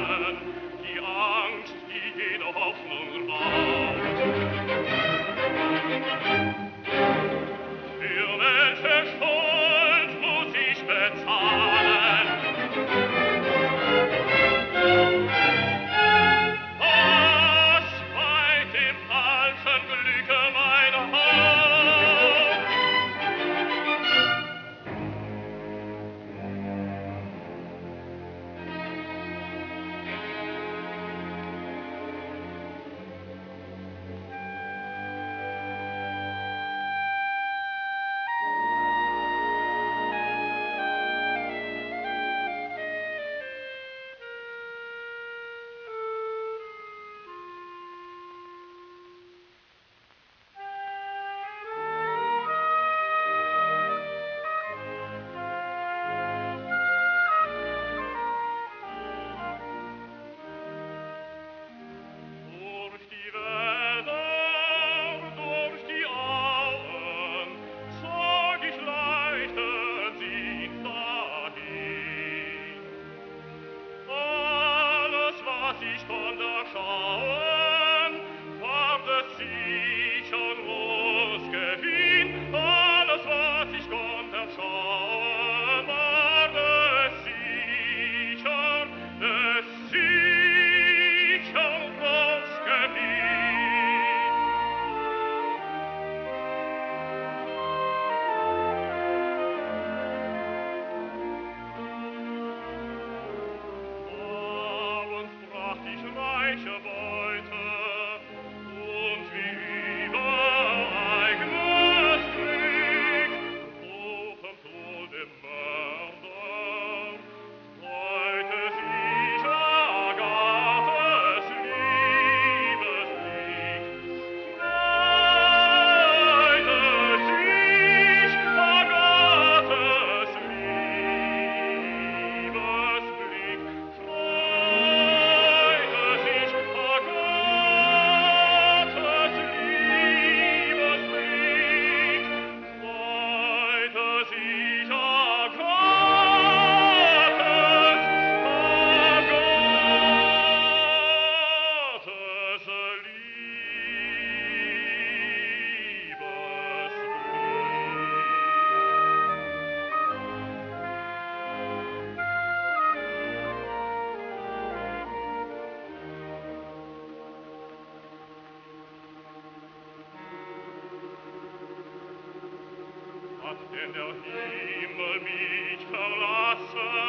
die Angst, die jede Hoffnung raubt. Für welche Schuld muss ich bezahlen? Was weiht dem falschen Glücke mein Haupt? Durch die Wälder, durch die Auen, zog ich leichten Sinns dahin. Alles, was ich konnte erschauen, war des sichern Losgewinn. Alles, was ich konnte erschauen, war des sichern Losgewinn. Abends bracht ich reiche Beute und wie übereignes Glück rufen wohl dem Mörder, freute sich Agathes Liebesblick, freute sich Agathes Liebesblick, freute sich Agathes Liebesblick, freute sich Agathes Hat denn der Himmel mich verlassen?